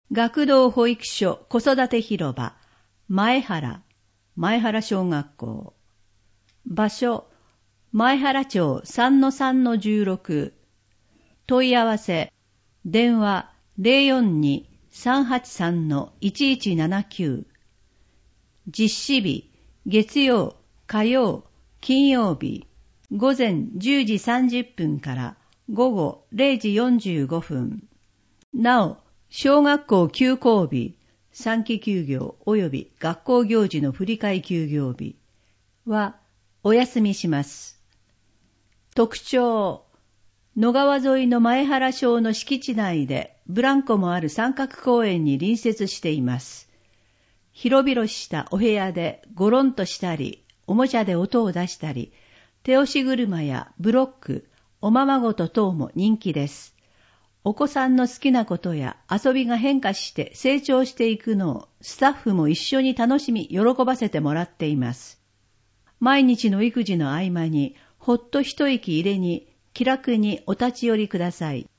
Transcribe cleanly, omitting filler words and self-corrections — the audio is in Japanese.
学童保育所子育て広場前原小学校。場所前原町 3-3-16。問い合わせ電話 042-383-1179。実施日月曜、火曜、金曜日午前10時30分から午後0時45分。なお、小学校休校日、3期休業及び学校行事の振り替え休業日はお休みします。特徴、野川沿いの前原小の敷地内でブランコもある三角公園に隣接しています。広々したお部屋でゴロンとしたり、おもちゃで音を出したり、手押し車やブロック、おままごと等も人気です。お子さんの好きなことや遊びが変化して成長していくのをスタッフも一緒に楽しみ喜ばせてもらっています。毎日の育児の合間にほっと一息入れに気楽にお立ち寄りください。